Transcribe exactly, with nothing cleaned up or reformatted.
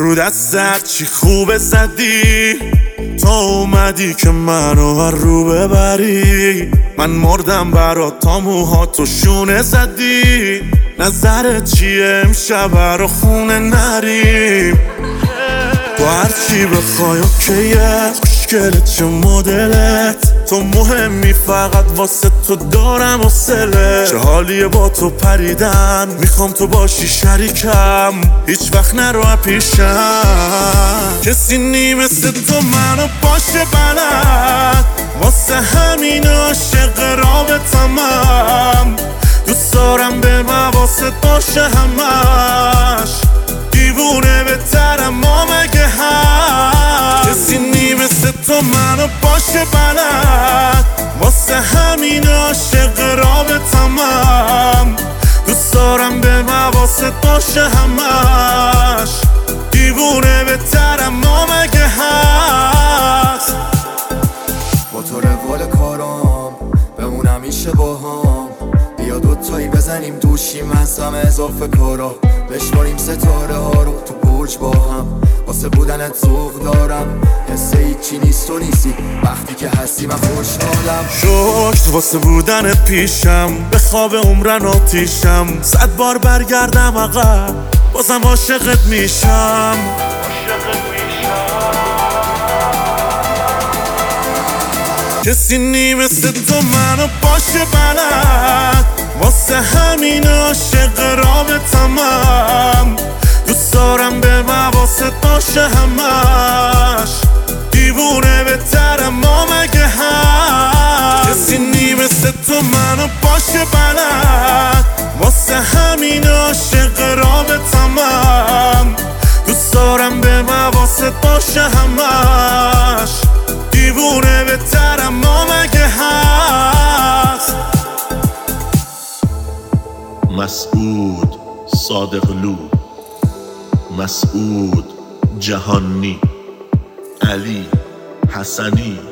رو دستت چی خوبه زدی تا اومدی که منو هر رو ببری. من مردم برات تا موهاتو شونه زدی. نظرت چیه امشب رو خونه نریم؟ تو هرچی بخوای اوکیه، خوشگله چه مدلت، تو مهمی فقط واسه تو دارم حوصله. چه حالیه با تو پریدن، میخوام تو باشی شریکم، هیچ وقت نرو پیشم. کسی نی مثل تو منو باشه بلد، واسه همین عاشق رابطمم. دوست دارم به مواست باشه همش، دیوونه بهترم ما مگه هست. کسی نی مثل تو منو باشه بلد، واسه همین عاشق رابطمم. دوست دارم به مواست باشه همش، دیوونه بهترم ما مگه هست. با تو روال کارام بمون همیشه با هم، بیا دوتایی بزنیم دوشیم از همه اضافه کارا، بشماریم ستاره ها رو تو برج با هم. واسه بودنت ذوق دارم، حس هیچی نیست و نیستی، وقتی که هستی من خوشحالم. شکر واسه بودنت پیشم، به خواب عمرن آتیشم. صد بار برگردم عقب بازم عاشقت میشم. کسی نی مثل تو منو باشه بلد، واسه همین عاشق رابطمم. دوست دارم به مواست باشه همش، دیوونه بهترم ما مگه هست. کسی نی مثل تو منو باشه بلد، واسه همین عاشق رابطمم. دوست دارم به مواست باشه همش، دیوونه بهترم ما مگه هست. مسعود صادقلو، مسعود جهانی، علی حسنی.